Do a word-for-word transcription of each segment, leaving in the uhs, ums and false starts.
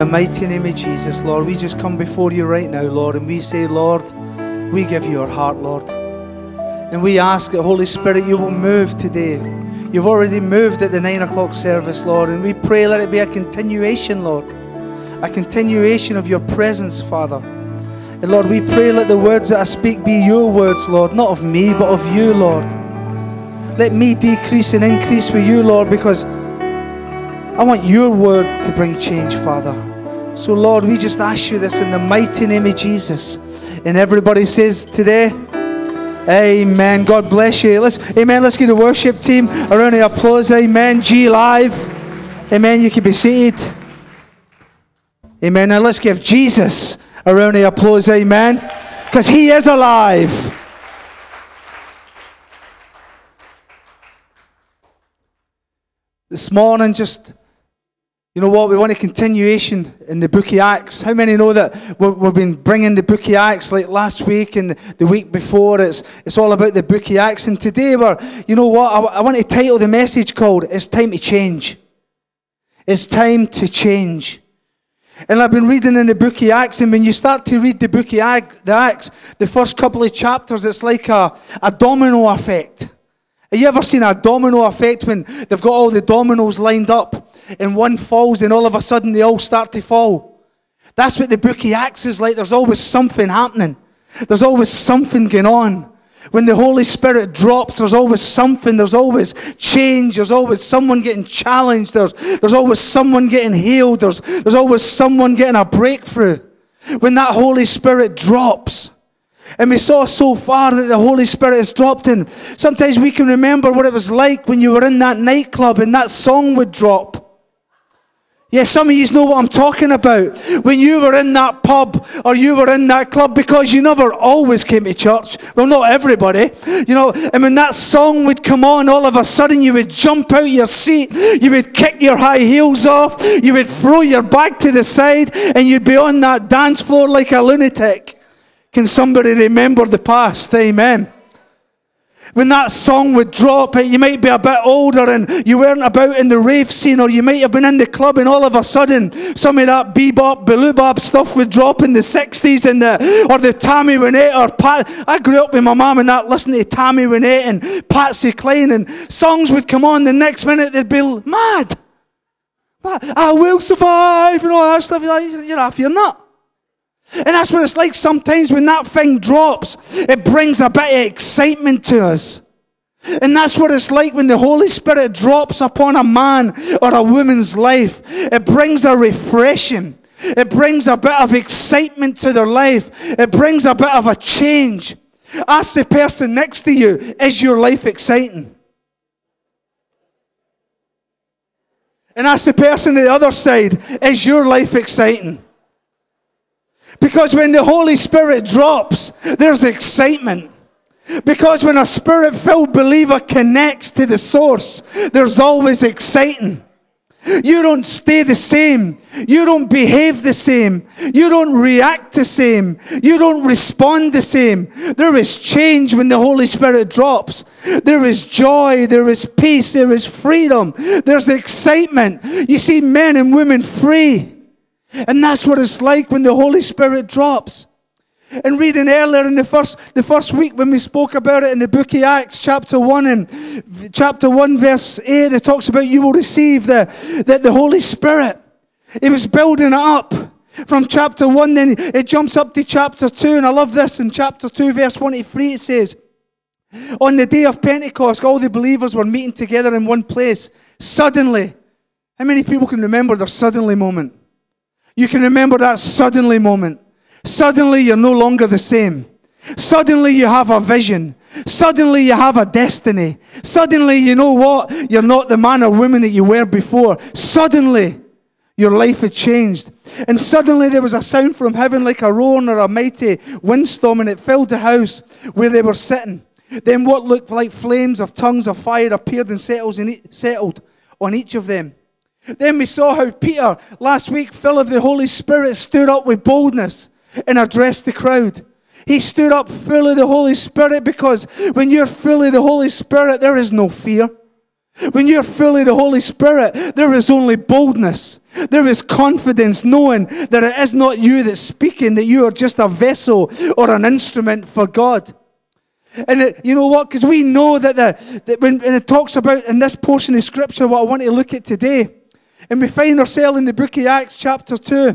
In the mighty name of Jesus, Lord, we just come before you right now, Lord, and we say, Lord, we give you our heart, Lord. And we ask that, Holy Spirit, you will move today. You've already moved at the nine o'clock service, Lord, and we pray let it be a continuation, Lord. A continuation of your presence, Father. And Lord, we pray let the words that I speak be your words, Lord, not of me, but of you, Lord. Let me decrease and increase with you, Lord, because I want your word to bring change, Father. So, Lord, we just ask you this in the mighty name of Jesus. And everybody says today, amen. God bless you. Let's, amen. Let's give the worship team a round of applause. Amen. G Live. Amen. You can be seated. Amen. Now let's give Jesus a round of applause. Amen. Because he is alive. This morning, just, you know what, we want a continuation in the book of Acts. How many know that we've been bringing the book of Acts like last week and the week before? It's it's all about the book of Acts. And today we're, you know what, I, I want to title the message called, It's Time to Change. It's time to change. And I've been reading in the book of Acts, and when you start to read the book of Acts, the first couple of chapters, it's like a, a domino effect. Have you ever seen a domino effect when they've got all the dominoes lined up and one falls and all of a sudden they all start to fall? That's what the book of Acts is like. There's always something happening. There's always something going on. When the Holy Spirit drops, there's always something. There's always change. There's always someone getting challenged. There's, there's always someone getting healed. There's, there's always someone getting a breakthrough. When that Holy Spirit drops. And we saw so far that the Holy Spirit has dropped in. Sometimes we can remember what it was like when you were in that nightclub and that song would drop. Yeah, some of you know what I'm talking about. When you were in that pub or you were in that club, because you never always came to church. Well, not everybody. You know, and when that song would come on, all of a sudden you would jump out your seat. You would kick your high heels off. You would throw your bag to the side and you'd be on that dance floor like a lunatic. Can somebody remember the past? Amen. When that song would drop, you might be a bit older and you weren't about in the rave scene, or you might have been in the club and all of a sudden some of that bebop, baloo-bop stuff would drop in the sixties and the, or the Tammy Wynette or Pat. I grew up with my mum and that, listening to Tammy Wynette and Patsy Cline, and songs would come on, the next minute they'd be mad. I will survive and all that stuff. You're like, you're off your nut. And that's what it's like sometimes when that thing drops. It brings a bit of excitement to us. And that's what it's like when the Holy Spirit drops upon a man or a woman's life. It brings a refreshing. It brings a bit of excitement to their life. It brings a bit of a change. Ask the person next to you, is your life exciting? And ask the person on the other side, is your life exciting? Because when the Holy Spirit drops, there's excitement. Because when a Spirit-filled believer connects to the source, there's always exciting. You don't stay the same. You don't behave the same. You don't react the same. You don't respond the same. There is change when the Holy Spirit drops. There is joy. There is peace. There is freedom. There's excitement. You see men and women free. And that's what it's like when the Holy Spirit drops. And reading earlier in the first the first week when we spoke about it in the book of Acts, chapter one and chapter one, verse eight, it talks about you will receive the, the, the Holy Spirit. It was building it up from chapter one, then it jumps up to chapter two, and I love this. In chapter two, verse one to three, it says, on the day of Pentecost, all the believers were meeting together in one place. Suddenly, how many people can remember their suddenly moment? You can remember that suddenly moment. Suddenly you're no longer the same. Suddenly you have a vision. Suddenly you have a destiny. Suddenly, you know what? You're not the man or woman that you were before. Suddenly your life had changed. And suddenly there was a sound from heaven like a roaring or a mighty windstorm, and it filled the house where they were sitting. Then what looked like flames of tongues of fire appeared and settled on each of them. Then we saw how Peter, last week, full of the Holy Spirit, stood up with boldness and addressed the crowd. He stood up full of the Holy Spirit, because when you're full of the Holy Spirit, there is no fear. When you're full of the Holy Spirit, there is only boldness. There is confidence, knowing that it is not you that's speaking, that you are just a vessel or an instrument for God. And it, you know what? Because we know that, the, that when, when it talks about in this portion of Scripture, what I want to look at today, and we find ourselves in the book of Acts chapter two,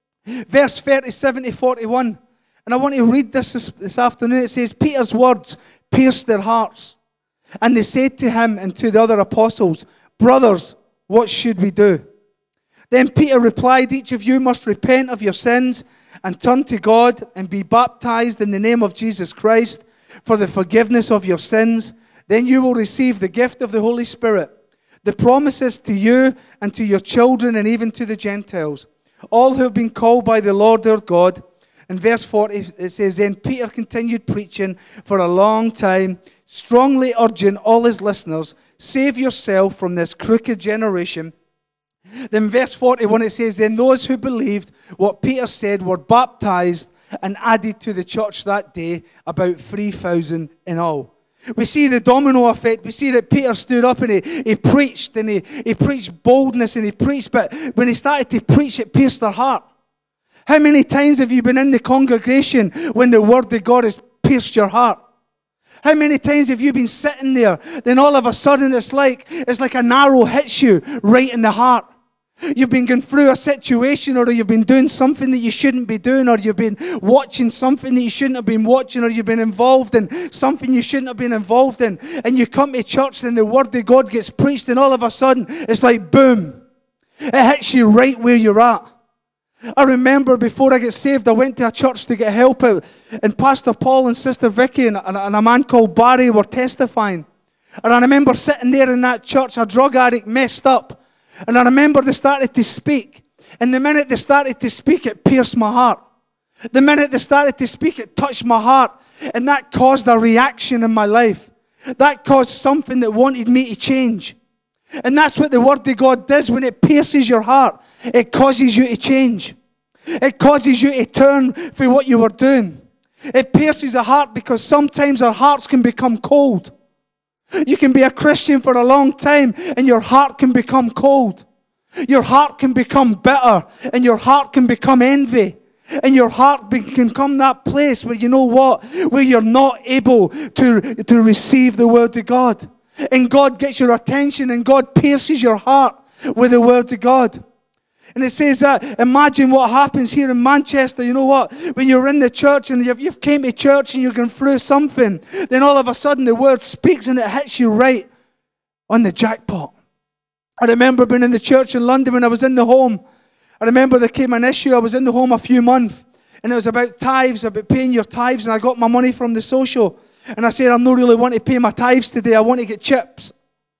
verse thirty-seven to forty-one. And I want to read this, this this afternoon. It says, Peter's words pierced their hearts. And they said to him and to the other apostles, brothers, what should we do? Then Peter replied, each of you must repent of your sins and turn to God and be baptized in the name of Jesus Christ for the forgiveness of your sins. Then you will receive the gift of the Holy Spirit. The promises to you and to your children and even to the Gentiles, all who have been called by the Lord their God. In verse forty, it says, then Peter continued preaching for a long time, strongly urging all his listeners, save yourself from this crooked generation. Then verse forty-one, it says, then those who believed what Peter said were baptized and added to the church that day, about three thousand in all. We see the domino effect. We see that Peter stood up and he, he preached, and he, he preached boldness, and he preached, but when he started to preach, it pierced their heart. How many times have you been in the congregation when the word of God has pierced your heart? How many times have you been sitting there, then all of a sudden it's like, it's like an arrow hits you right in the heart. You've been going through a situation, or you've been doing something that you shouldn't be doing, or you've been watching something that you shouldn't have been watching, or you've been involved in something you shouldn't have been involved in, and you come to church and the word of God gets preached, and all of a sudden it's like boom. It hits you right where you're at. I remember before I got saved, I went to a church to get help out, and Pastor Paul and Sister Vicky and, and, and a man called Barry were testifying. And I remember sitting there in that church, a drug addict messed up. And I remember they started to speak. And the minute they started to speak, it pierced my heart. The minute they started to speak, it touched my heart. And that caused a reaction in my life. That caused something that wanted me to change. And that's what the Word of God does when it pierces your heart. It causes you to change. It causes you to turn from what you were doing. It pierces a heart because sometimes our hearts can become cold. You can be a Christian for a long time and your heart can become cold. Your heart can become bitter and your heart can become envy. And your heart can become that place where, you know what, where you're not able to, to receive the Word of God. And God gets your attention and God pierces your heart with the Word of God. And it says that, imagine what happens here in Manchester. You know what? When you're in the church and you've, you've came to church and you're going through something, then all of a sudden the Word speaks and it hits you right on the jackpot. I remember being in the church in London when I was in the home. I remember there came an issue. I was in the home a few months and it was about tithes, about paying your tithes, and I got my money from the social. And I said, I'm not really want to pay my tithes today. I want to get chips.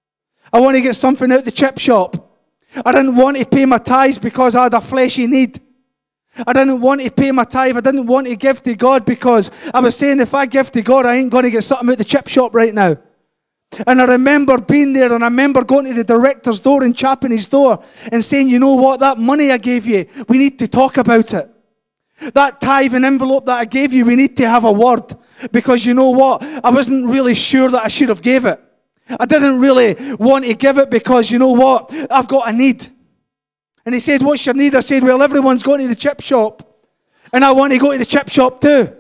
I want to get something out the chip shop. I didn't want to pay my tithes because I had a fleshy need. I didn't want to pay my tithe. I didn't want to give to God because I was saying, if I give to God, I ain't going to get something out the chip shop right now. And I remember being there, and I remember going to the director's door in Chapin's door and saying, you know what, that money I gave you, we need to talk about it. That tithing envelope that I gave you, we need to have a word. Because you know what? I wasn't really sure that I should have gave it. I didn't really want to give it because, you know what? I've got a need. And he said, what's your need? I said, well, everyone's going to the chip shop. And I want to go to the chip shop too.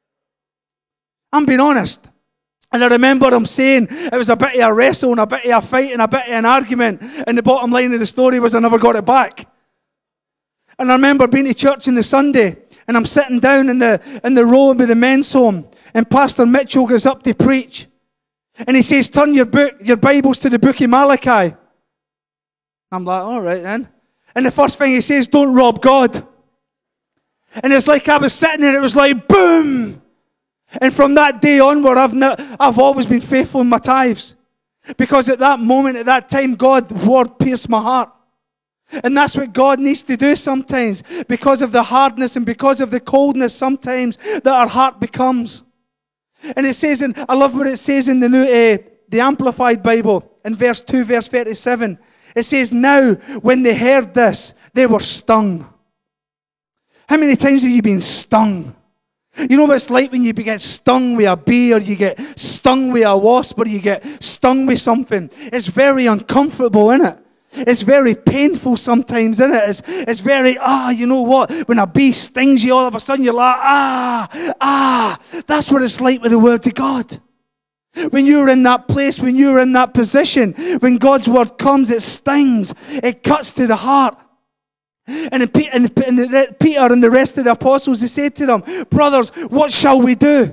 I'm being honest. And I remember him saying it was a bit of a wrestle and a bit of a fight and a bit of an argument. And the bottom line of the story was I never got it back. And I remember being to church on the Sunday. And I'm sitting down in the in the row with the men's home. And Pastor Mitchell goes up to preach. And he says, turn your book, your Bibles to the book of Malachi. I'm like, all right then. And the first thing he says, don't rob God. And it's like I was sitting there, it was like, boom. And from that day onward, I've, not, I've always been faithful in my tithes. Because at that moment, at that time, God's word pierced my heart. And that's what God needs to do sometimes. Because of the hardness and because of the coldness sometimes that our heart becomes. And it says, in, I love what it says in the new, uh, the Amplified Bible, in verse two, verse thirty-seven. It says, now, when they heard this, they were stung. How many times have you been stung? You know what it's like when you get stung with a bee, or you get stung with a wasp, or you get stung with something. It's very uncomfortable, isn't it? It's very painful sometimes, isn't it? It's, it's very, ah, you know what? When a bee stings you, all of a sudden you're like, ah, ah. That's what it's like with the Word of God. When you're in that place, when you're in that position, when God's Word comes, it stings. It cuts to the heart. And, and, and Peter and the rest of the apostles, they say to them, brothers, what shall we do?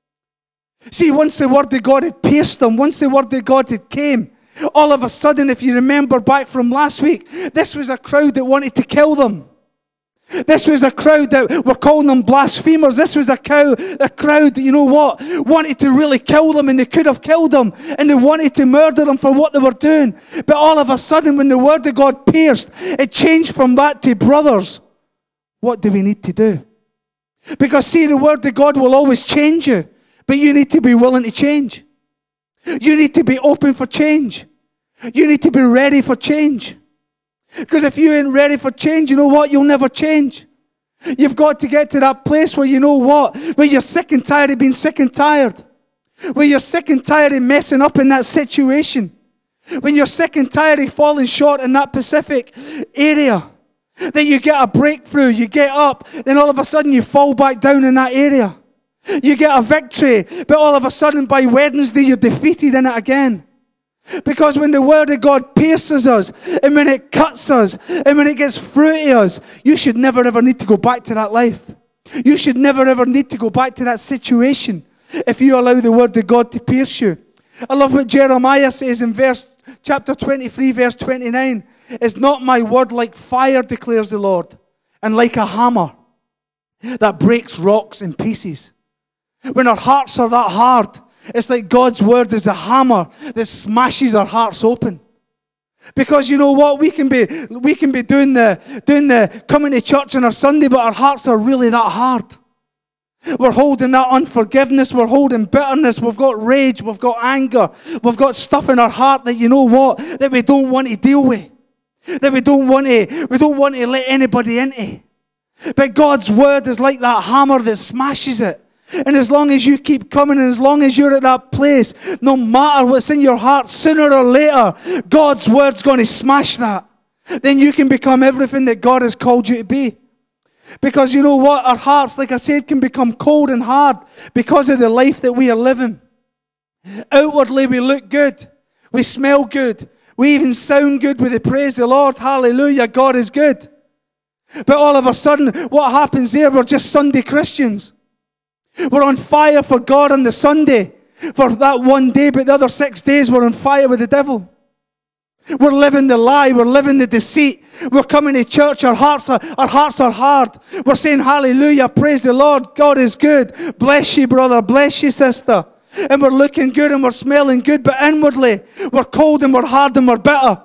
See, once the Word of God had pierced them, once the Word of God had came, all of a sudden, if you remember back from last week, this was a crowd that wanted to kill them. This was a crowd that were calling them blasphemers. This was a, cow, a crowd that, you know what, wanted to really kill them, and they could have killed them, and they wanted to murder them for what they were doing. But all of a sudden, when the Word of God pierced, it changed from that to, brothers, what do we need to do? Because see, the Word of God will always change you, but you need to be willing to change. You need to be open for change. You need to be ready for change. Because if you ain't ready for change, you know what? You'll never change. You've got to get to that place where you know what? Where you're sick and tired of being sick and tired. Where you're sick and tired of messing up in that situation. When you're sick and tired of falling short in that specific area. Then you get a breakthrough, you get up, then all of a sudden you fall back down in that area. You get a victory, but all of a sudden by Wednesday you're defeated in it again. Because when the Word of God pierces us, and when it cuts us, and when it gets through to us, you should never ever need to go back to that life. You should never ever need to go back to that situation if you allow the Word of God to pierce you. I love what Jeremiah says in verse chapter twenty-three, verse twenty-nine. Is not my word like fire, declares the Lord, and like a hammer that breaks rocks in pieces? When our hearts are that hard, it's like God's word is a hammer that smashes our hearts open. Because you know what? We can be we can be doing the doing the coming to church on a Sunday, but our hearts are really that hard. We're holding that unforgiveness, we're holding bitterness, we've got rage, we've got anger, we've got stuff in our heart that you know what? That we don't want to deal with. That we don't want to we don't want to let anybody into. But God's word is like that hammer that smashes it. And as long as you keep coming, and as long as you're at that place, no matter what's in your heart, sooner or later, God's word's going to smash that. Then you can become everything that God has called you to be. Because you know what? Our hearts, like I said, can become cold and hard because of the life that we are living. Outwardly, we look good. We smell good. We even sound good with the praise the Lord. Hallelujah, God is good. But all of a sudden, what happens there? We're just Sunday Christians. We're on fire for God on the Sunday for that one day, but the other six days we're on fire with the devil. We're living the lie. We're living the deceit. We're coming to church. Our hearts are, our hearts are hard. We're saying hallelujah, praise the Lord. God is good. Bless you, brother. Bless you, sister. And we're looking good and we're smelling good, but inwardly we're cold and we're hard and we're bitter.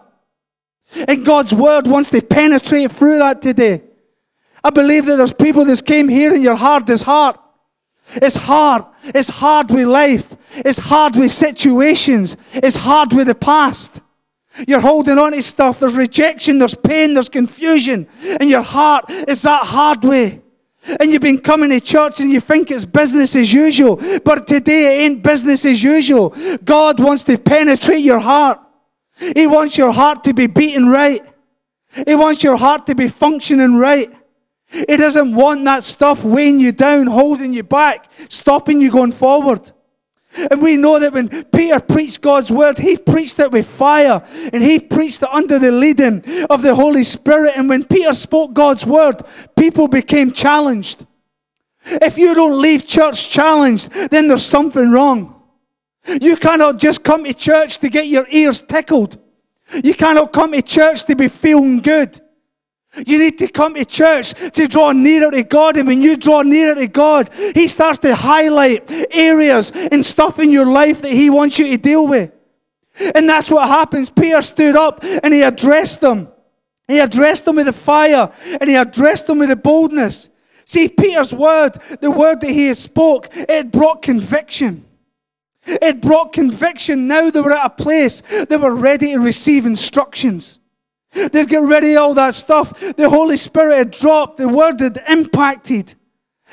And God's word wants to penetrate through that today. I believe that there's people that came here and your heart is hard. It's hard. It's hard with life. It's hard with situations. It's hard with the past. You're holding on to stuff. There's rejection. There's pain. There's confusion. And your heart is that hard way. And you've been coming to church and you think it's business as usual. But today it ain't business as usual. God wants to penetrate your heart. He wants your heart to be beating right. He wants your heart to be functioning right. He doesn't want that stuff weighing you down, holding you back, stopping you going forward. And we know that when Peter preached God's word, he preached it with fire. And he preached it under the leading of the Holy Spirit. And when Peter spoke God's word, people became challenged. If you don't leave church challenged, then there's something wrong. You cannot just come to church to get your ears tickled. You cannot come to church to be feeling good. You need to come to church to draw nearer to God. And when you draw nearer to God, He starts to highlight areas and stuff in your life that He wants you to deal with. And that's what happens. Peter stood up and he addressed them. He addressed them with the fire and he addressed them with the boldness. See, Peter's word, the word that he spoke, it brought conviction. It brought conviction. Now they were at a place they were ready to receive instructions. They'd get rid of all that stuff. The Holy Spirit had dropped. The word had impacted.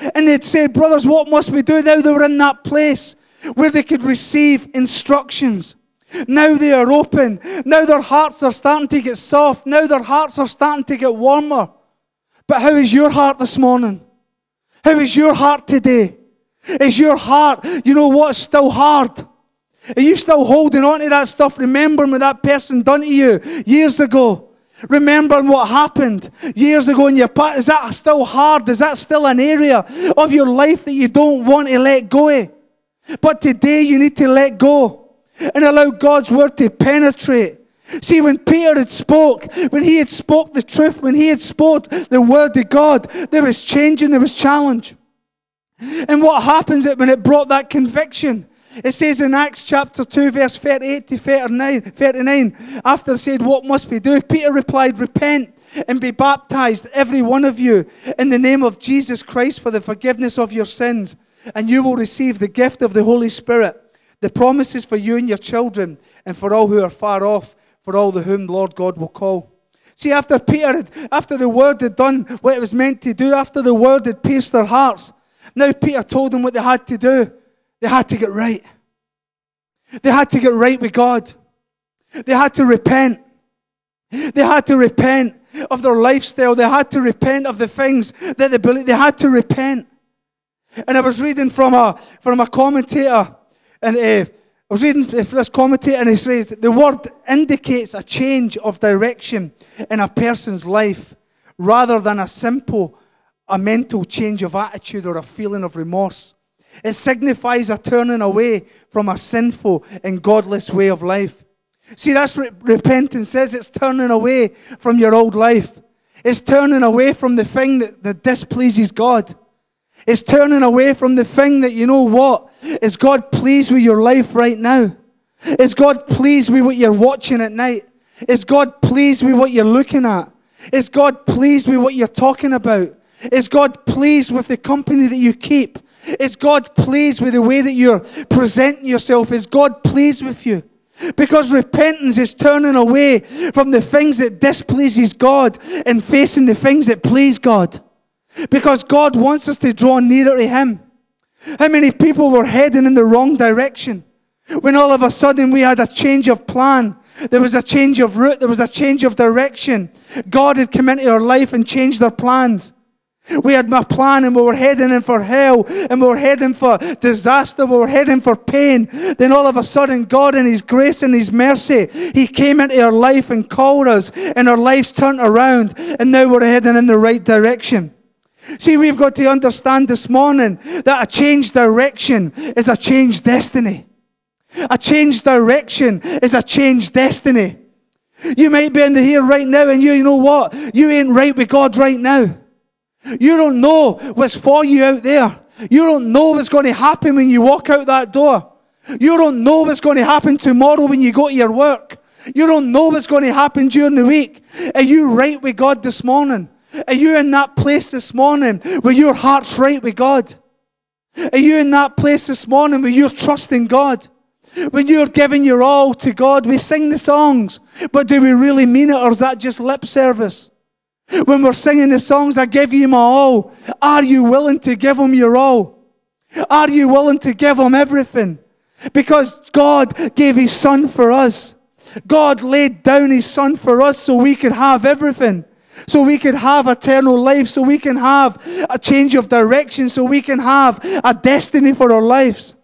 And they'd say, brothers, what must we do? Now they were in that place where they could receive instructions. Now they are open. Now their hearts are starting to get soft. Now their hearts are starting to get warmer. But how is your heart this morning? How is your heart today? Is your heart, you know what, still hard? Are you still holding on to that stuff, remembering what that person done to you years ago? Remembering what happened years ago in your past? Is that still hard? Is that still an area of your life that you don't want to let go of? But today you need to let go and allow God's word to penetrate. See, when Peter had spoke, when he had spoke the truth, when he had spoke the word of God, there was change and there was challenge. And what happens when it brought that conviction? It says in Acts chapter two, verse thirty-eight to thirty-nine, after it said, what must we do? Peter replied, repent and be baptized, every one of you, in the name of Jesus Christ for the forgiveness of your sins, and you will receive the gift of the Holy Spirit. The promises for you and your children, and for all who are far off, for all the whom the Lord God will call. See, after Peter, had, after the word had done what it was meant to do, after the word had pierced their hearts, now Peter told them what they had to do. They had to get right. They had to get right with God. They had to repent. They had to repent of their lifestyle. They had to repent of the things that they believed. They had to repent. And I was reading from a from a commentator, and uh, I was reading this commentator, and he says the word indicates a change of direction in a person's life, rather than a simple, a mental change of attitude or a feeling of remorse. It signifies a turning away from a sinful and godless way of life. See, that's what repentance says. It's turning away from your old life. It's turning away from the thing that, that displeases God. It's turning away from the thing that, you know what? Is God pleased with your life right now? Is God pleased with what you're watching at night? Is God pleased with what you're looking at? Is God pleased with what you're talking about? Is God pleased with the company that you keep? Is God pleased with the way that you're presenting yourself? Is God pleased with you? Because repentance is turning away from the things that displeases God and facing the things that please God. Because God wants us to draw nearer to Him. How many people were heading in the wrong direction when all of a sudden we had a change of plan? There was a change of route. There was a change of direction. God had come into our life and changed their plans. We had my plan and we were heading in for hell and we were heading for disaster. We were heading for pain. Then all of a sudden, God in His grace and His mercy, He came into our life and called us, and our lives turned around, and now we're heading in the right direction. See, we've got to understand this morning that a changed direction is a changed destiny. A changed direction is a changed destiny. You might be in the here right now and you, you know what? You ain't right with God right now. You don't know what's for you out there. You don't know what's going to happen when you walk out that door. You don't know what's going to happen tomorrow when you go to your work. You don't know what's going to happen during the week. Are you right with God this morning? Are you in that place this morning where your heart's right with God? Are you in that place this morning where you're trusting God? When you're giving your all to God? We sing the songs, but do we really mean it, or is that just lip service? When we're singing the songs, I give you my all, are you willing to give Him your all? Are you willing to give Him everything? Because God gave His Son for us. God laid down His Son for us so we could have everything. So we could have eternal life. So we can have a change of direction. So we can have a destiny for our lives.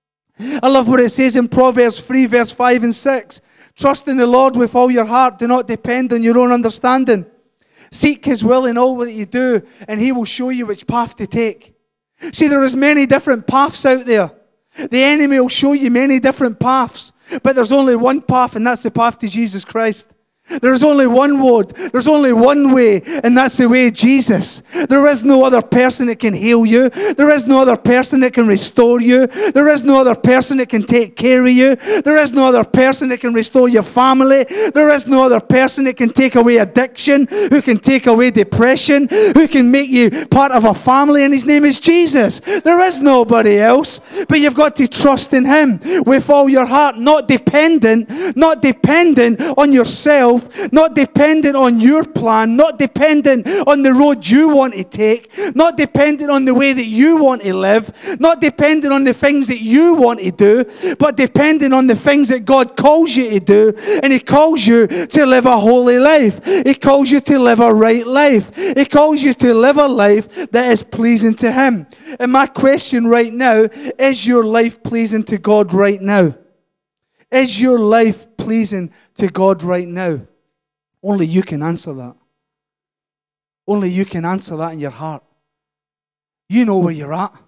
I love what it says in Proverbs three, verse five and six. Trust in the Lord with all your heart. Do not depend on your own understanding. Seek His will in all that you do, and He will show you which path to take. See, there is many different paths out there. The enemy will show you many different paths, but there's only one path, and that's the path to Jesus Christ. There's only one road. There's only one way, and that's the way of Jesus. There is no other person that can heal you. There is no other person that can restore you. There is no other person that can take care of you. There is no other person that can restore your family. There is no other person that can take away addiction, who can take away depression, who can make you part of a family, and His name is Jesus. There is nobody else, but you've got to trust in Him with all your heart, not dependent, not dependent on yourself, yourself, not dependent on your plan, not dependent on the road you want to take, not dependent on the way that you want to live, not dependent on the things that you want to do, but dependent on the things that God calls you to do. And He calls you to live a holy life. He calls you to live a right life. He calls you to live a life that is pleasing to Him. And my question right now, is your life pleasing to God right now? Is your life pleasing to God right now? Only you can answer that. Only you can answer that in your heart. You know where you're at.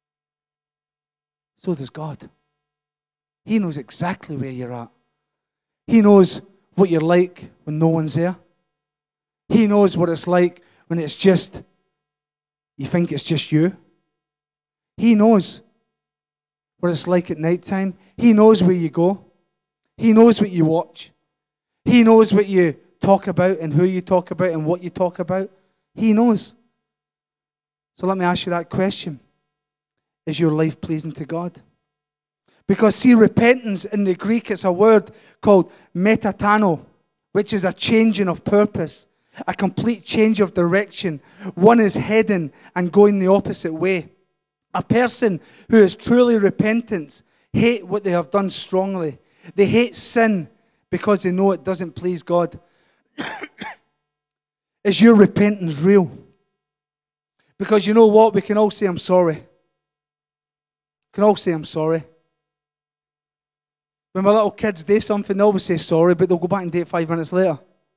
So does God. He knows exactly where you're at. He knows what you're like when no one's there. He knows what it's like when it's just, you think it's just you. He knows what it's like at night time. He knows where you go. He knows what you watch. He knows what you talk about and who you talk about and what you talk about. He knows. So let me ask you that question. Is your life pleasing to God? Because see, repentance in the Greek, it's a word called metatano, which is a changing of purpose, a complete change of direction. One is heading and going the opposite way. A person who is truly repentant hate what they have done strongly. They hate sin because they know it doesn't please God. Is your repentance real? Because you know what? We can all say, I'm sorry. We can all say, I'm sorry. When my little kids do something, they always say sorry, but they'll go back and do it five minutes later.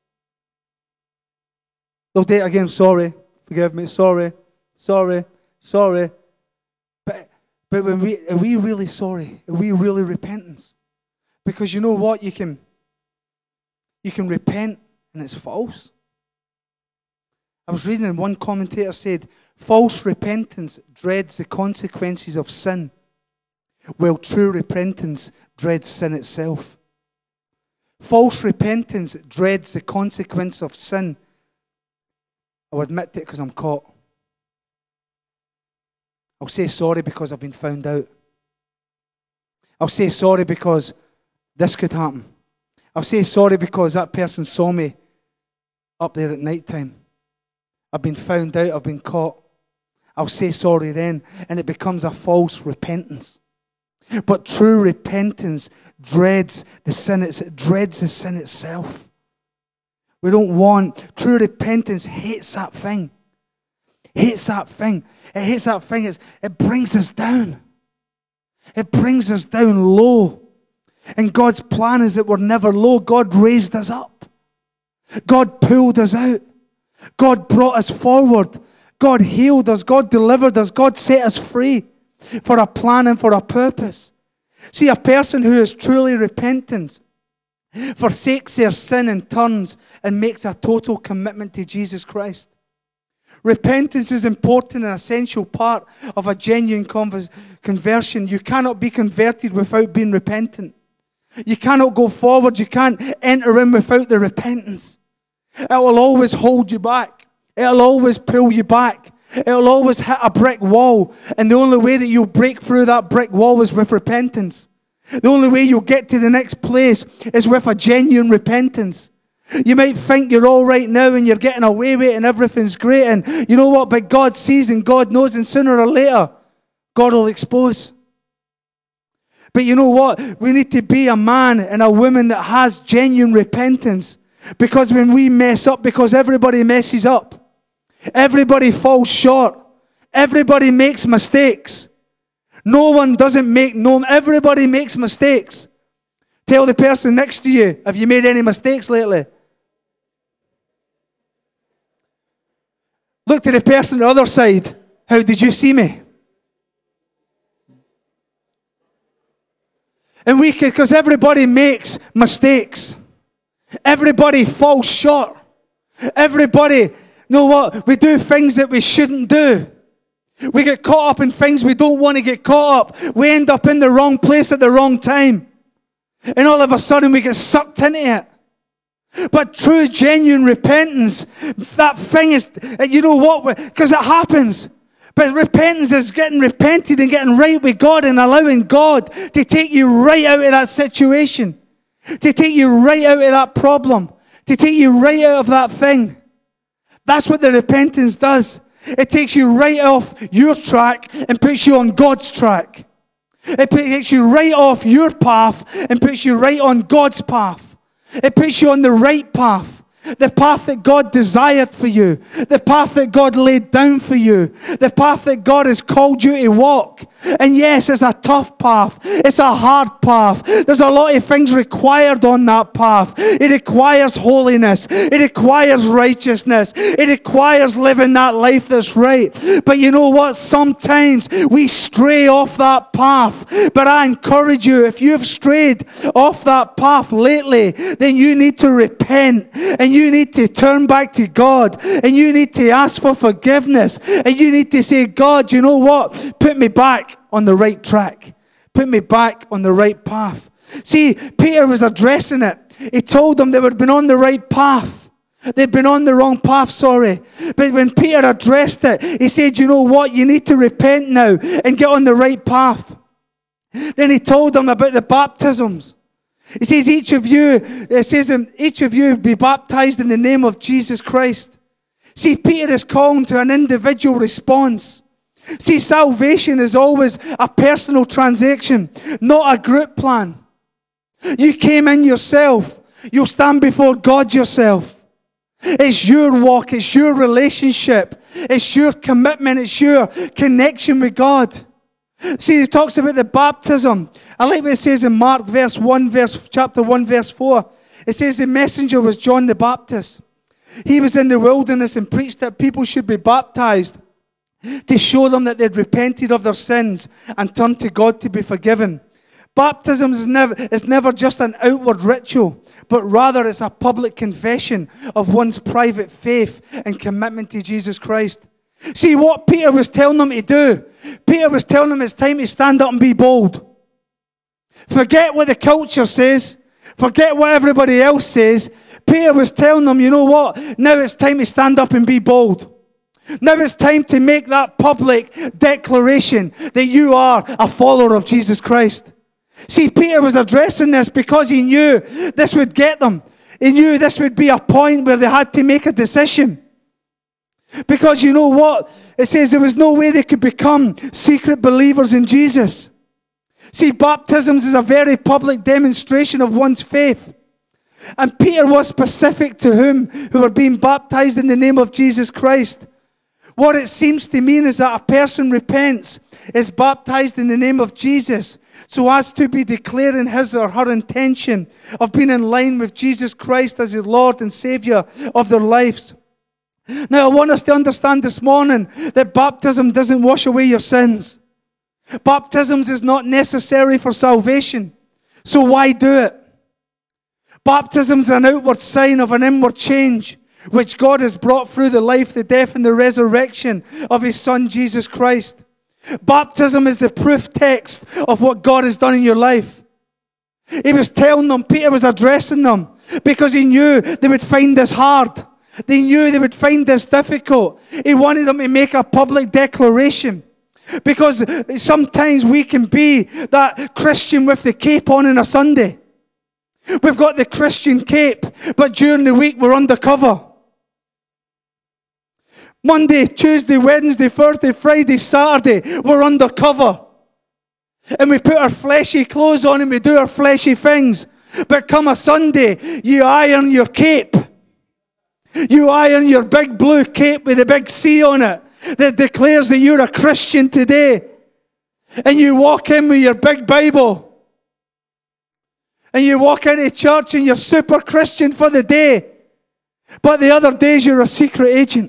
They'll do it again, sorry, forgive me, sorry, sorry, sorry. But, but when we, are we really sorry? Are we really repentant? Because you know what? You can, you can repent and it's false. I was reading and one commentator said, false repentance dreads the consequences of sin, while true repentance dreads sin itself. False repentance dreads the consequence of sin. I'll admit it because I'm caught. I'll say sorry because I've been found out. I'll say sorry because this could happen. I'll say sorry because that person saw me up there at night time. I've been found out, I've been caught. I'll say sorry then, and it becomes a false repentance. But true repentance dreads the sin, it dreads the sin itself. We don't want, true repentance hates that thing. Hates that thing. It hates that thing. It's, it brings us down. It brings us down low. And God's plan is that we're never low. God raised us up. God pulled us out. God brought us forward. God healed us. God delivered us. God set us free for a plan and for a purpose. See, a person who is truly repentant forsakes their sin and turns and makes a total commitment to Jesus Christ. Repentance is important and essential part of a genuine conversion. You cannot be converted without being repentant. You cannot go forward. You can't enter in without the repentance. It will always hold you back. It will always pull you back. It will always hit a brick wall. And the only way that you'll break through that brick wall is with repentance. The only way you'll get to the next place is with a genuine repentance. You might think you're all right now and you're getting away with it and everything's great. And you know what? But God sees and God knows, and sooner or later, God will expose. But you know what? We need to be a man and a woman that has genuine repentance. Because when we mess up, because everybody messes up. Everybody falls short. Everybody makes mistakes. No one doesn't make no. Everybody makes mistakes. Tell the person next to you, have you made any mistakes lately? Look to the person on the other side. How did you see me? And we can, because everybody makes mistakes. Everybody falls short. Everybody, you know what? We do things that we shouldn't do. We get caught up in things we don't want to get caught up. We end up in the wrong place at the wrong time. And all of a sudden we get sucked into it. But true, genuine repentance, that thing is, you know what? Because it happens. But repentance is getting repented and getting right with God and allowing God to take you right out of that situation. To take you right out of that problem. to take you right out of that thing. That's what the repentance does. It takes you right off your track and puts you on God's track. It takes you right off your path and puts you right on God's path. It puts you on the right path. The path that God desired for you. The path that God laid down for you. The path that God has called you to walk. And yes, it's a tough path. It's a hard path. There's a lot of things required on that path. It requires holiness. It requires righteousness. It requires living that life that's right. But you know what? Sometimes we stray off that path. But I encourage you, if you've strayed off that path lately, then you need to repent. And you need to turn back to God. And you need to ask for forgiveness. And you need to say, God, you know what? Put me back on the right track. Put me back on the right path. See, Peter was addressing it. He told them they had been on the right path. They'd been on the wrong path, sorry. But when Peter addressed it, he said, you know what? You need to repent now and get on the right path. Then he told them about the baptisms. He says, each of you, it says, each of you be baptized in the name of Jesus Christ. See, Peter is calling to an individual response. See, salvation is always a personal transaction, not a group plan. You came in yourself. You'll stand before God yourself. It's your walk. It's your relationship. It's your commitment. It's your connection with God. See, he talks about the baptism. I like what it says in Mark verse one, verse, chapter one, verse four. It says the messenger was John the Baptist. He was in the wilderness and preached that people should be baptized to show them that they'd repented of their sins and turned to God to be forgiven. Baptism is never, is never just an outward ritual, but rather it's a public confession of one's private faith and commitment to Jesus Christ. See, what Peter was telling them to do, Peter was telling them it's time to stand up and be bold. Forget what the culture says. Forget what everybody else says. Peter was telling them, you know what? Now it's time to stand up and be bold. Now it's time to make that public declaration that you are a follower of Jesus Christ. See, Peter was addressing this because he knew this would get them. He knew this would be a point where they had to make a decision. Because you know what? It says there was no way they could become secret believers in Jesus. See, baptisms is a very public demonstration of one's faith. And Peter was specific to whom who were being baptized in the name of Jesus Christ. What it seems to mean is that a person repents, is baptized in the name of Jesus, so as to be declaring his or her intention of being in line with Jesus Christ as the Lord and Savior of their lives. Now, I want us to understand this morning that baptism doesn't wash away your sins. Baptisms is not necessary for salvation. So why do it? Baptism is an outward sign of an inward change, which God has brought through the life, the death, and the resurrection of His Son, Jesus Christ. Baptism is the proof text of what God has done in your life. He was telling them, Peter was addressing them, because he knew they would find this hard. They knew they would find this difficult. He wanted them to make a public declaration. Because sometimes we can be that Christian with the cape on on a Sunday. We've got the Christian cape, but during the week we're undercover. Monday, Tuesday, Wednesday, Thursday, Friday, Saturday, we're undercover. And we put our fleshy clothes on and we do our fleshy things. But come a Sunday, you iron your cape. You iron your big blue cape with a big C on it that declares that you're a Christian today. And you walk in with your big Bible. And you walk into church and you're super Christian for the day. But the other days you're a secret agent.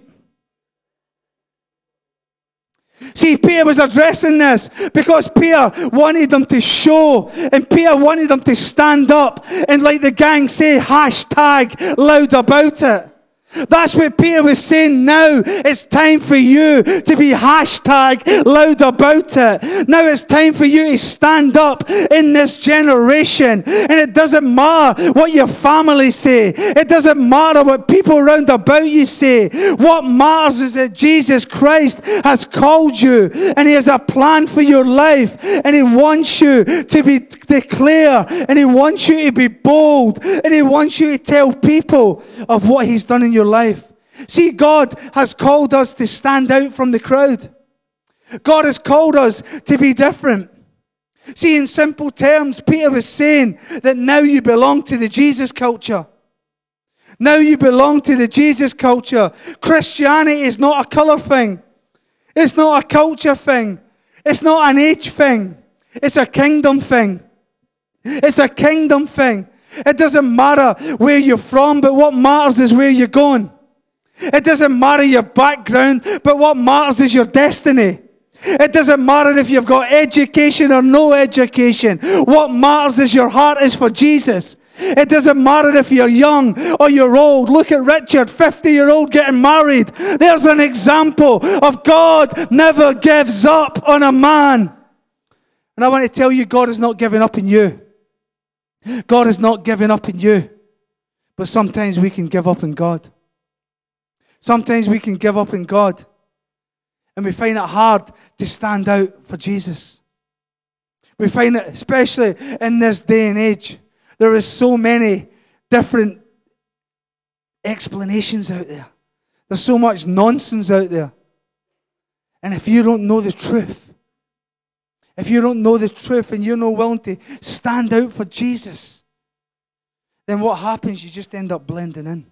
See, Peter was addressing this because Peter wanted them to show, and Peter wanted them to stand up and, like the gang say, hashtag loud about it. That's what Peter was saying. Now it's time for you to be hashtag loud about it. Now it's time for you to stand up in this generation. And it doesn't matter what your family say. It doesn't matter what people around about you say. What matters is that Jesus Christ has called you and He has a plan for your life. And He wants you to be declare, and He wants you to be bold, and He wants you to tell people of what He's done in your life. See, God has called us to stand out from the crowd. God has called us to be different. See, in simple terms, Peter was saying that now you belong to the Jesus culture. Now you belong to the Jesus culture. Christianity is not a colour thing. It's not a culture thing. It's not an age thing. It's a kingdom thing. It's a kingdom thing. It doesn't matter where you're from, but what matters is where you're going. It doesn't matter your background, but what matters is your destiny. It doesn't matter if you've got education or no education. What matters is your heart is for Jesus. It doesn't matter if you're young or you're old. Look at Richard, fifty-year-old getting married. There's an example of God never gives up on a man. And I want to tell you, God is not giving up on you. God is not giving up on you. But sometimes we can give up on God. Sometimes we can give up on God. And we find it hard to stand out for Jesus. We find it, especially in this day and age, there is so many different explanations out there. There's so much nonsense out there. And if you don't know the truth, if you don't know the truth and you're not willing to stand out for Jesus, then what happens? You just end up blending in.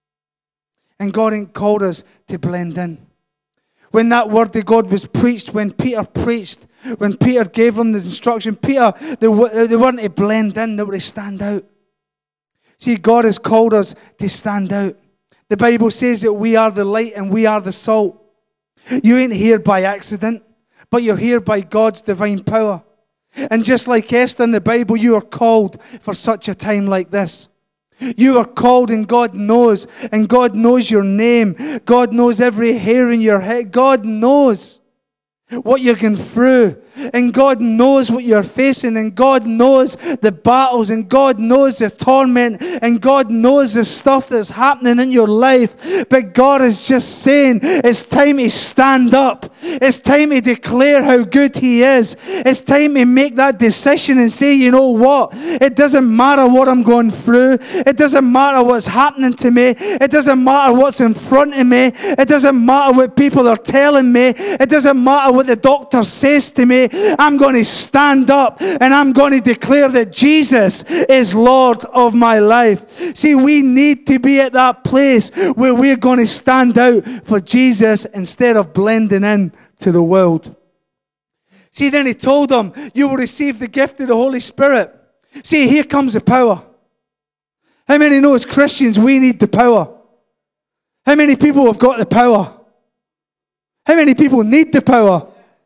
And God ain't called us to blend in. When that word of God was preached, when Peter preached, when Peter gave them the instruction, Peter, they, they weren't to blend in, they were to stand out. See, God has called us to stand out. The Bible says that we are the light and we are the salt. You ain't here by accident, but you're here by God's divine power. And just like Esther in the Bible, you are called for such a time like this. You are called and God knows. And God knows your name. God knows every hair in your head. God knows what you're going through. And God knows what you're facing. And God knows the battles. And God knows the torment. And God knows the stuff that's happening in your life. But God is just saying, it's time to stand up. It's time to declare how good He is. It's time to make that decision and say, you know what? It doesn't matter what I'm going through. It doesn't matter what's happening to me. It doesn't matter what's in front of me. It doesn't matter what people are telling me. It doesn't matter what the doctor says to me. I'm going to stand up and I'm going to declare that Jesus is Lord of my life. See, we need to be at that place where we're going to stand out for Jesus instead of blending in to the world. See, then He told them, you will receive the gift of the Holy Spirit. See, here comes the power. How many know as Christians we need the power? How many people have got the power? How many people need the power?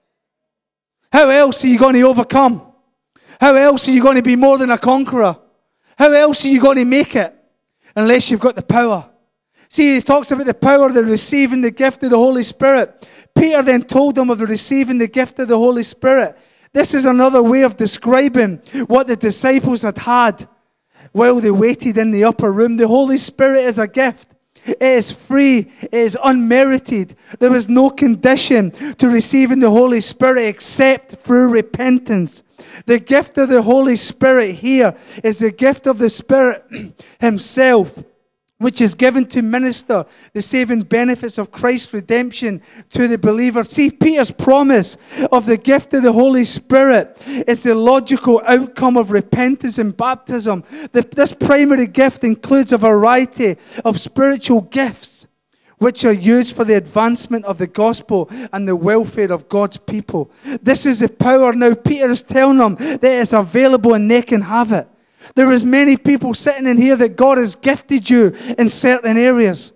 How else are you going to overcome? How else are you going to be more than a conqueror? How else are you going to make it? Unless you've got the power. See, he talks about the power of the receiving the gift of the Holy Spirit. Peter then told them of the receiving the gift of the Holy Spirit. This is another way of describing what the disciples had had while they waited in the upper room. The Holy Spirit is a gift. It is free. It is unmerited. There was no condition to receiving the Holy Spirit except through repentance. The gift of the Holy Spirit here is the gift of the Spirit Himself, which is given to minister the saving benefits of Christ's redemption to the believer. See, Peter's promise of the gift of the Holy Spirit is the logical outcome of repentance and baptism. The, this primary gift includes a variety of spiritual gifts which are used for the advancement of the gospel and the welfare of God's people. This is the power. Now, Peter is telling them that it's available and they can have it. There is many people sitting in here that God has gifted you in certain areas.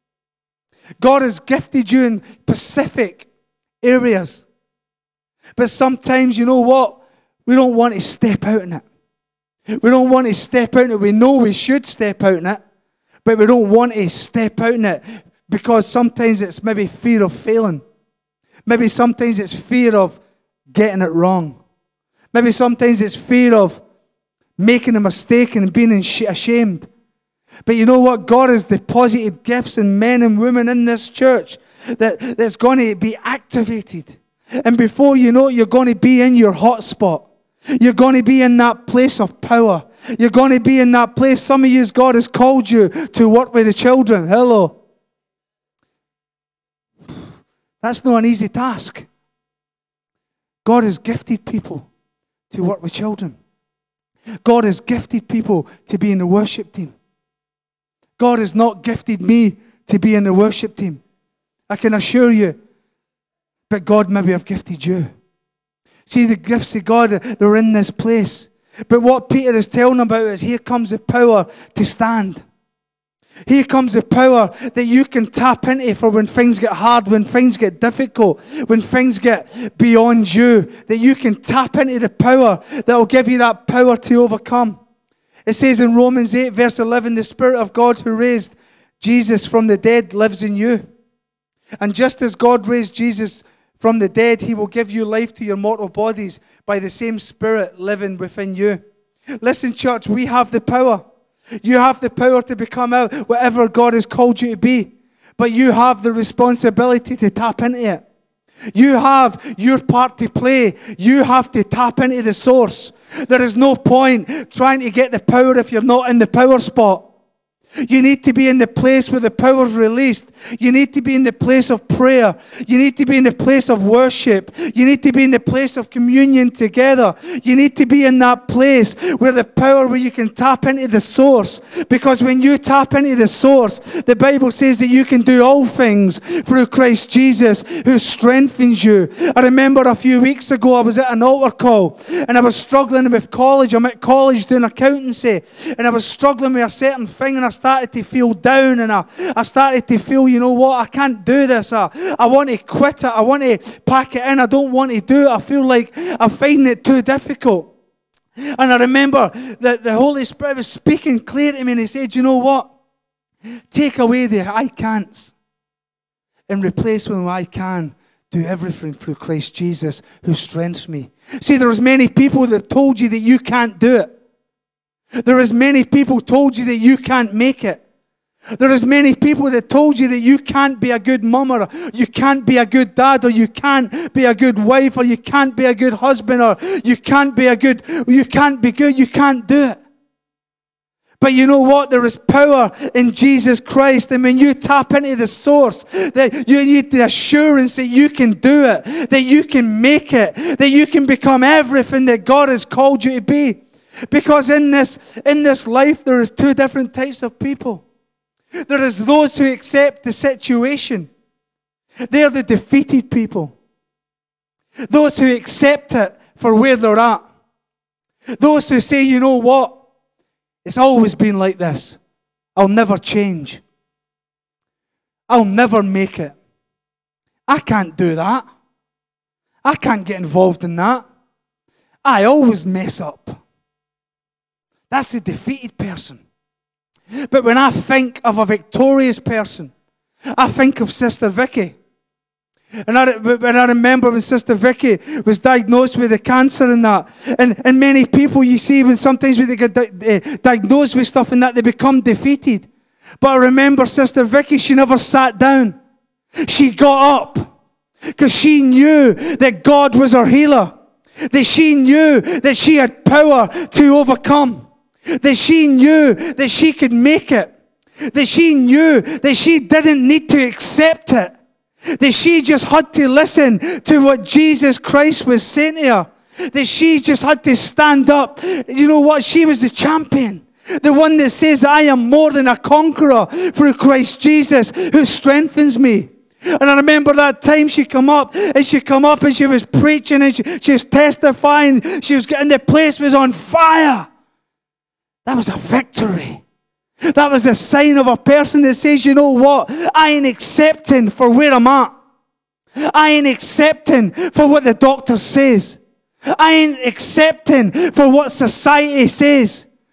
God has gifted you in specific areas. But sometimes, you know what? We don't want to step out in it. We don't want to step out in it. We know we should step out in it. but we don't want to step out in it because sometimes it's maybe fear of failing. Maybe sometimes it's fear of getting it wrong. Maybe sometimes it's fear of making a mistake and being ashamed. But you know what? God has deposited gifts in men and women in this church that, that's going to be activated. And before you know it, you're going to be in your hot spot. You're going to be in that place of power. You're going to be in that place. Some of you, God has called you to work with the children. Hello. That's not an easy task. God has gifted people to work with children. God has gifted people to be in the worship team. God has not gifted me to be in the worship team. I can assure you. But God maybe have gifted you. See, the gifts of God, they're in this place. But what Peter is telling about is here comes the power to stand. Here comes the power that you can tap into for when things get hard, when things get difficult, when things get beyond you. That you can tap into the power that will give you that power to overcome. It says in Romans eight, verse eleven, the Spirit of God who raised Jesus from the dead lives in you. And just as God raised Jesus from the dead, He will give you life to your mortal bodies by the same Spirit living within you. Listen, church, we have the power. You have the power to become out whatever God has called you to be. But you have the responsibility to tap into it. You have your part to play. You have to tap into the source. There is no point trying to get the power if you're not in the power spot. You need to be in the place where the power is released. You need to be in the place of prayer. You need to be in the place of worship. You need to be in the place of communion together. You need to be in that place where the power, where you can tap into the source. Because when you tap into the source, the Bible says that you can do all things through Christ Jesus who strengthens you. I remember a few weeks ago I was at an altar call and I was struggling with college. I'm at college doing accountancy and I was struggling with a certain thing and I started to feel down and I, I started to feel, you know what, I can't do this. I, I want to quit it. I want to pack it in. I don't want to do it. I feel like I'm finding it too difficult. And I remember that the Holy Spirit was speaking clear to me and He said, you know what? Take away the I can'ts and replace with I can do everything through Christ Jesus who strengthens me. See, there's many people that told you that you can't do it. There is many people told you that you can't make it. There is many people that told you that you can't be a good mum or you can't be a good dad or you can't be a good wife or you can't be a good husband or you can't be a good, you can't be good, you can't do it. But you know what? There is power in Jesus Christ. And when you tap into the source, that you need the assurance that you can do it, that you can make it, that you can become everything that God has called you to be. Because in this, in this life, there is two different types of people. There is those who accept the situation. They're the defeated people. Those who accept it for where they're at. Those who say, you know what? It's always been like this. I'll never change. I'll never make it. I can't do that. I can't get involved in that. I always mess up. That's the defeated person. But when I think of a victorious person, I think of Sister Vicky. And I, when I remember when Sister Vicky was diagnosed with the cancer and that, and, and many people you see when sometimes when they get di- uh, diagnosed with stuff and that, they become defeated. But I remember Sister Vicky, she never sat down. She got up because she knew that God was her healer. That she knew that she had power to overcome. That she knew that she could make it. That she knew that she didn't need to accept it. That she just had to listen to what Jesus Christ was saying to her. That she just had to stand up. You know what? She was the champion. The one that says, I am more than a conqueror through Christ Jesus who strengthens me. And I remember that time she come up, and she come up and she was preaching and she, she was testifying. She was getting, the place was on fire. That was a victory. That was a sign of a person that says, you know what? I ain't accepting for where I'm at. I ain't accepting for what the doctor says. I ain't accepting for what society says.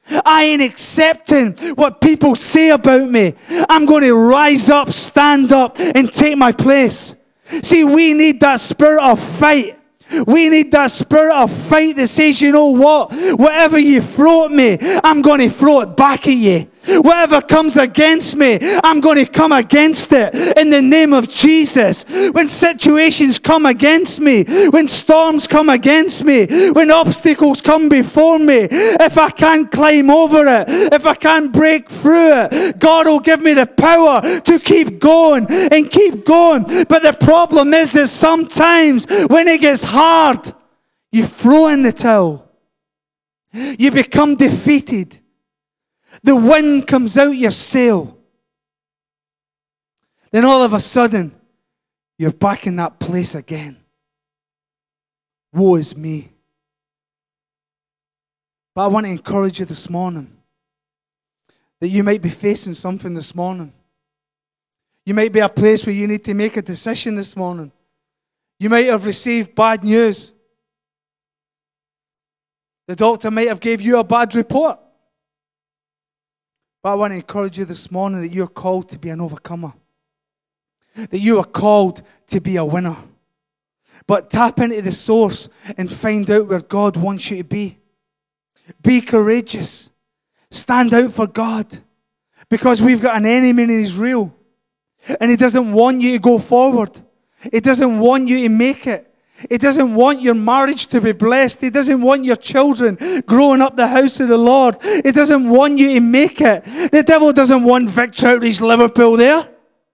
I ain't accepting what people say about me. I'm going to rise up, stand up, and take my place. See, we need that spirit of fight. We need that spirit of fight that says, you know what? Whatever you throw at me, I'm going to throw it back at you. Whatever comes against me, I'm going to come against it in the name of Jesus. When situations come against me, when storms come against me, when obstacles come before me, if I can't climb over it, if I can't break through it, God will give me the power to keep going and keep going. But the problem is that sometimes when it gets hard, you throw in the towel. You become defeated. The wind comes out your sail. Then all of a sudden, you're back in that place again. Woe is me. But I want to encourage you this morning that you might be facing something this morning. You might be at a place where you need to make a decision this morning. You might have received bad news. The doctor might have gave you a bad report. But I want to encourage you this morning that you're called to be an overcomer. That you are called to be a winner. But tap into the source and find out where God wants you to be. Be courageous. Stand out for God. Because we've got an enemy and he's real. And he doesn't want you to go forward. He doesn't want you to make it. He doesn't want your marriage to be blessed. He doesn't want your children growing up the house of the Lord. He doesn't want you to make it. The devil doesn't want Victor Outreach Liverpool there.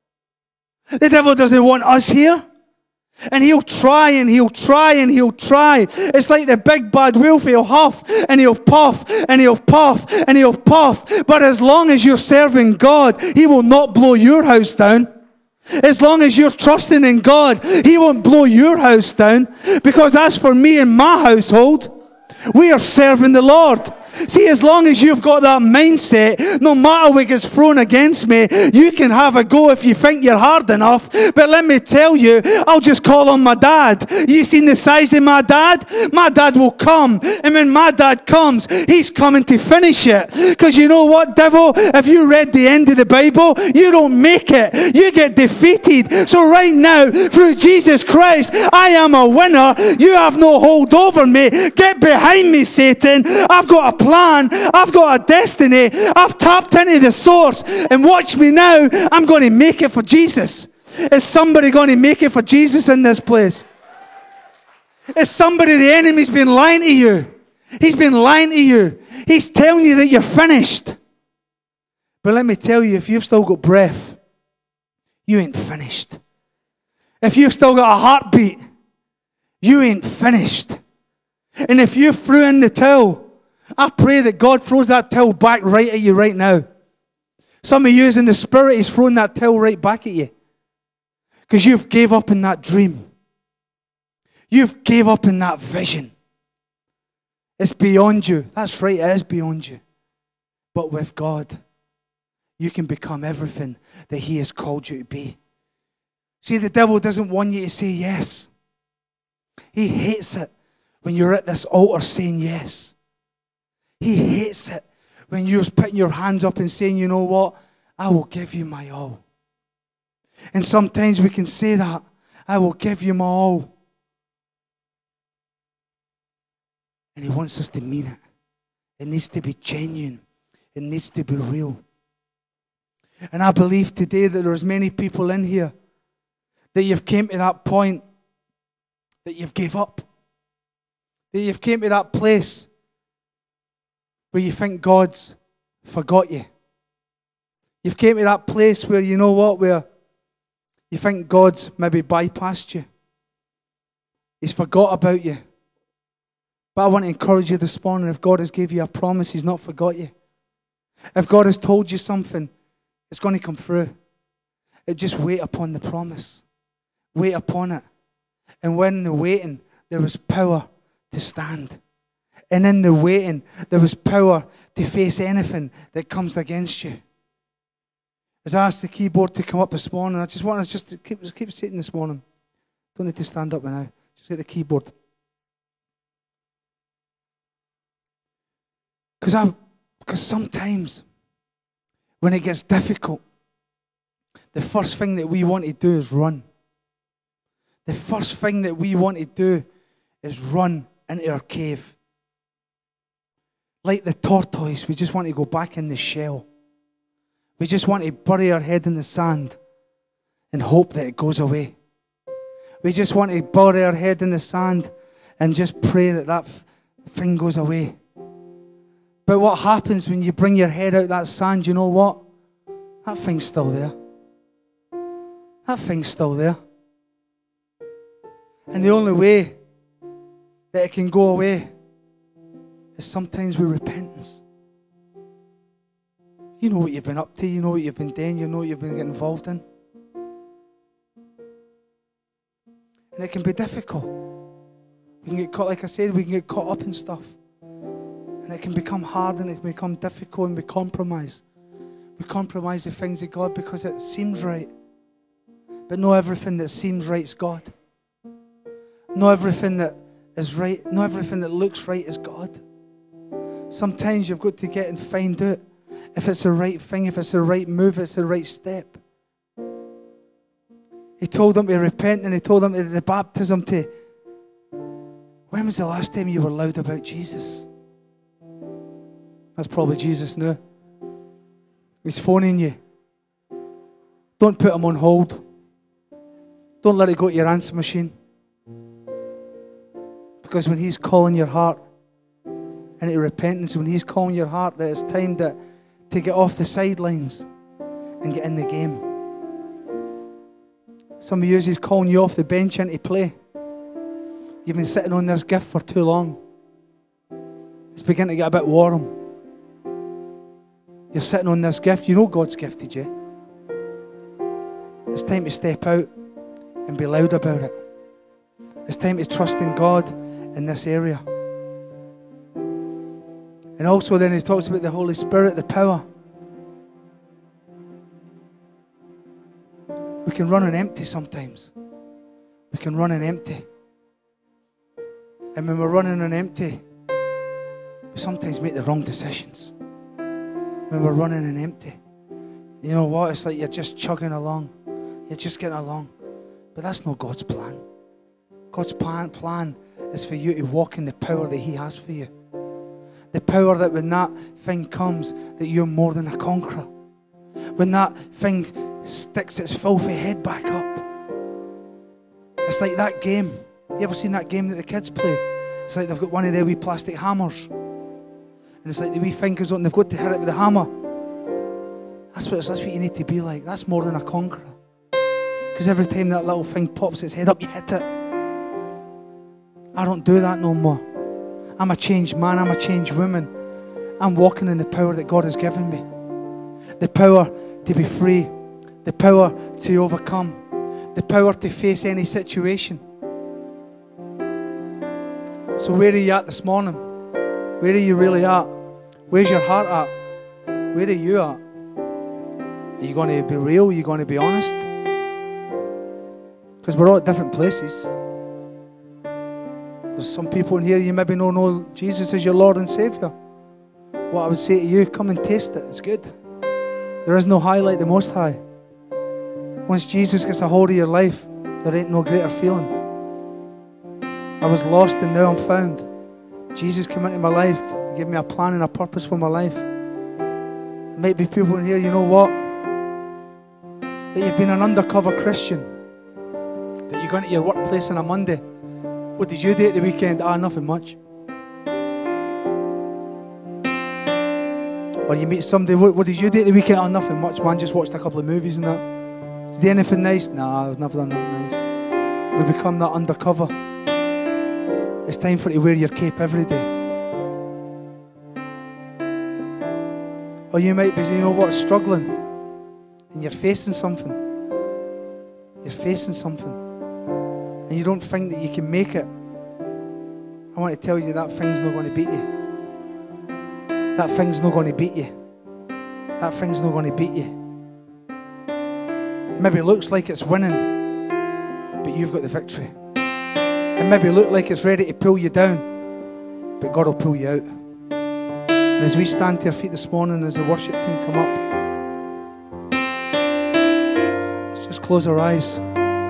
The devil doesn't want us here. And he'll try and he'll try and he'll try. It's like the big bad wolf. He'll huff and he'll puff and he'll puff and he'll puff. But as long as you're serving God, he will not blow your house down. As long as you're trusting in God, he won't blow your house down. Because as for me and my household, we are serving the Lord. See, as long as you've got that mindset, no matter what gets thrown against me, you can have a go if you think you're hard enough. But let me tell you, I'll just call on my dad. You seen the size of my dad? My dad will come. And when my dad comes, he's coming to finish it. Because you know what, devil? If you read the end of the Bible, you don't make it. You get defeated. So right now, through Jesus Christ, I am a winner. You have no hold over me. Get behind me, Satan. I've got a plan. I've got a destiny. I've tapped into the source. And watch me now. I'm going to make it for Jesus. Is somebody going to make it for Jesus in this place? Is somebody, the enemy's been lying to you? He's been lying to you. He's telling you that you're finished. But let me tell you, if you've still got breath, you ain't finished. If you've still got a heartbeat, you ain't finished. And if you threw in the towel, I pray that God throws that towel back right at you right now. Some of you in the spirit, he's throwing that towel right back at you. Because you've gave up in that dream. You've gave up in that vision. It's beyond you. That's right, it is beyond you. But with God, you can become everything that he has called you to be. See, the devil doesn't want you to say yes. He hates it when you're at this altar saying yes. He hates it when you're putting your hands up and saying, you know what, I will give you my all. And sometimes we can say that, I will give you my all. And he wants us to mean it. It needs to be genuine. It needs to be real. And I believe today that there's many people in here that you've came to that point that you've gave up. That you've came to that place where you think God's forgot you. You've came to that place where, you know what, where you think God's maybe bypassed you. He's forgot about you. But I want to encourage you this morning, if God has given you a promise, he's not forgot you. If God has told you something, it's going to come through. It just wait upon the promise. Wait upon it. And when the waiting, there was power to stand. And in the waiting, there was power to face anything that comes against you. As I asked the keyboard to come up this morning, I just want us just to keep, just keep sitting this morning. Don't need to stand up now. Just get the keyboard. Because I, Because sometimes when it gets difficult, the first thing that we want to do is run. The first thing that we want to do is run into our cave. Like the tortoise, we just want to go back in the shell. We just want to bury our head in the sand and hope that it goes away. We just want to bury our head in the sand and just pray that that thing goes away. But what happens when you bring your head out that sand, you know what? That thing's still there. That thing's still there. And the only way that it can go away is sometimes with repentance. You know what you've been up to, you know what you've been doing, you know what you've been getting involved in. And it can be difficult. We can get caught, like I said, we can get caught up in stuff. And it can become hard and it can become difficult and we compromise. We compromise the things of God because it seems right. But not everything that seems right is God. Not everything that is right, not everything that looks right is God. Sometimes you've got to get and find out if it's the right thing, if it's the right move, if it's the right step. He told them to repent and he told them to the baptism to... When was the last time you were loud about Jesus? That's probably Jesus now. He's phoning you. Don't put him on hold. Don't let it go to your answer machine. Because when he's calling your heart into repentance, when he's calling your heart that it's time to, to get off the sidelines and get in the game. Some of you, he's calling you off the bench into play. You've been sitting on this gift for too long. It's beginning to get a bit warm. You're sitting on this gift. You know God's gifted you. It's time to step out and be loud about it. It's time to trust in God in this area. And also then he talks about the Holy Spirit, the power. We can run on empty sometimes. We can run on empty. And when we're running on empty, we sometimes make the wrong decisions. When we're running on empty. You know what? It's like you're just chugging along. You're just getting along. But that's not God's plan. God's plan, plan is for you to walk in the power that he has for you. The power that when that thing comes, that you're more than a conqueror. When that thing sticks its filthy head back up. It's like that game. You ever seen that game that the kids play? It's like they've got one of their wee plastic hammers. And it's like the wee fingers on, they've got to hit it with the hammer. That's what, it's, that's what you need to be like. That's more than a conqueror. Because every time that little thing pops its head up, you hit it. I don't do that no more. I'm a changed man. I'm a changed woman. I'm walking in the power that God has given me. The power to be free. The power to overcome. The power to face any situation. So where are you at this morning? Where are you really at? Where's your heart at? Where are you at? Are you going to be real? Are you going to be honest? Because we're all at different places. There's some people in here, you maybe don't know Jesus as your Lord and Saviour. What I would say to you, come and taste it. It's good. There is no high like the Most High. Once Jesus gets a hold of your life, there ain't no greater feeling. I was lost and now I'm found. Jesus came into my life, gave me a plan and a purpose for my life. There might be people in here, you know what? That you've been an undercover Christian. That you go into your workplace on a Monday. What did you do at the weekend? Ah, nothing much. Or you meet somebody, what, what did you do at the weekend? Ah, nothing much, man. Just watched a couple of movies and that. Did you do anything nice? Nah, I've never done nothing nice. We become that undercover. It's time for you to wear your cape every day. Or you might be, you know what, struggling. And you're facing something. You're facing something. And you don't think that you can make it. I want to tell you that thing's not going to beat you. That thing's not going to beat you. That thing's not going to beat you. Maybe it looks like it's winning, but you've got the victory. It maybe look like it's ready to pull you down, but God will pull you out. And as we stand to our feet this morning, as the worship team come up, let's just close our eyes.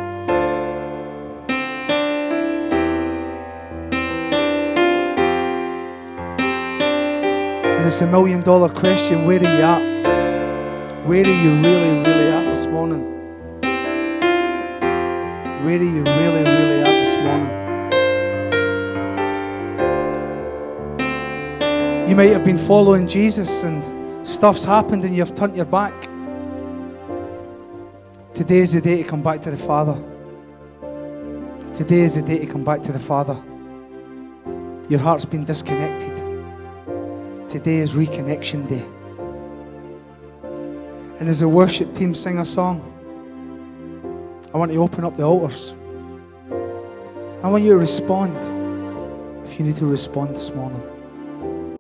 And it's a million dollar question, where are you at? Where are you really, really at this morning? Where are you really, really at this morning? You might have been following Jesus and stuff's happened and you've turned your back. Today is the day to come back to the Father. Today is the day to come back to the Father. Your heart's been disconnected. Today is reconnection day. And as the worship team sing a song, I want to open up the altars. I want you to respond if you need to respond this morning.